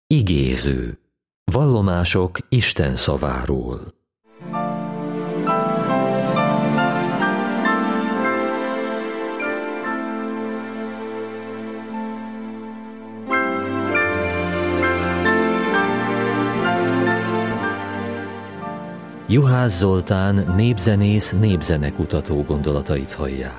Igéző. Vallomások Isten szaváról. Juhász Zoltán népzenész, népzenekutató gondolatait hallják.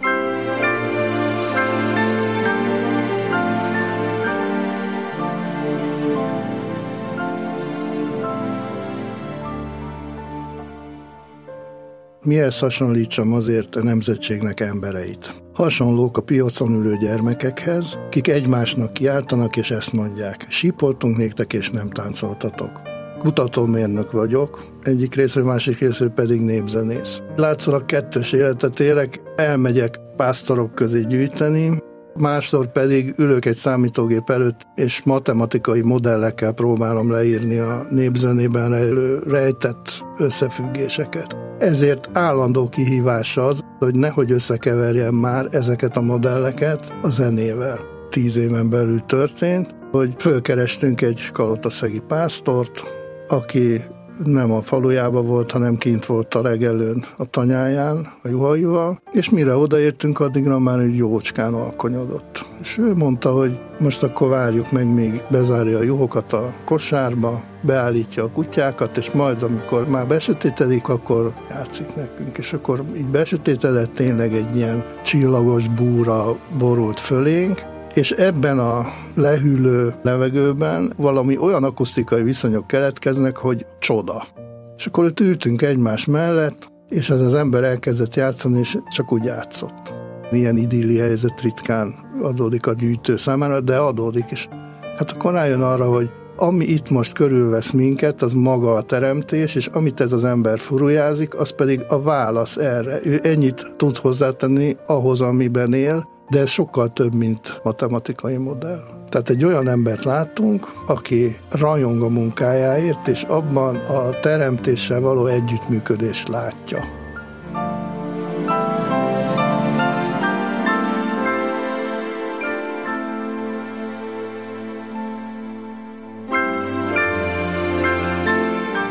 Mihez hasonlítsam azért a nemzetségnek embereit? Hasonlók a piacon ülő gyermekekhez, kik egymásnak kiáltanak és ezt mondják: sípoltunk néktek és nem táncoltatok. Kutatómérnök vagyok, egyik részről, másik részről pedig népzenész. Látszólag kettős életet élek, elmegyek pásztorok közé gyűjteni, másszor pedig ülök egy számítógép előtt, és matematikai modellekkel próbálom leírni a népzenében rejtett összefüggéseket. Ezért állandó kihívás az, hogy nehogy összekeverjem már ezeket a modelleket a zenével. 10 éven belül történt, hogy fölkerestünk egy kalotaszegi pásztort, aki nem a falujába volt, hanem kint volt a regelőn a tanyáján, a juhaival, és mire odaértünk, addigra már egy jócskán alkonyodott. És ő mondta, hogy most akkor várjuk meg, még bezárja a juhokat a kosárba, beállítja a kutyákat, és majd amikor már besötétedik, akkor játszik nekünk. És akkor így besötétedett, tényleg egy ilyen csillagos búra borult fölénk, és ebben a lehűlő levegőben valami olyan akusztikai viszonyok keletkeznek, hogy csoda. És akkor ott ültünk egymás mellett, és ez az ember elkezdett játszani, és csak úgy játszott. Ilyen idilli helyzet ritkán adódik a gyűjtő számára, de adódik is. Hát akkor rájön arra, hogy ami itt most körülvesz minket, az maga a teremtés, és amit ez az ember furujázik, az pedig a válasz erre. Ő ennyit tud hozzátenni ahhoz, amiben él, de ez sokkal több, mint matematikai modell. Tehát egy olyan embert látunk, aki rajong a munkájáért, és abban a teremtéssel való együttműködést látja.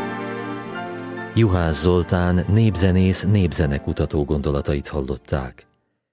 Juhász Zoltán népzenész, népzenekutató gondolatait hallották.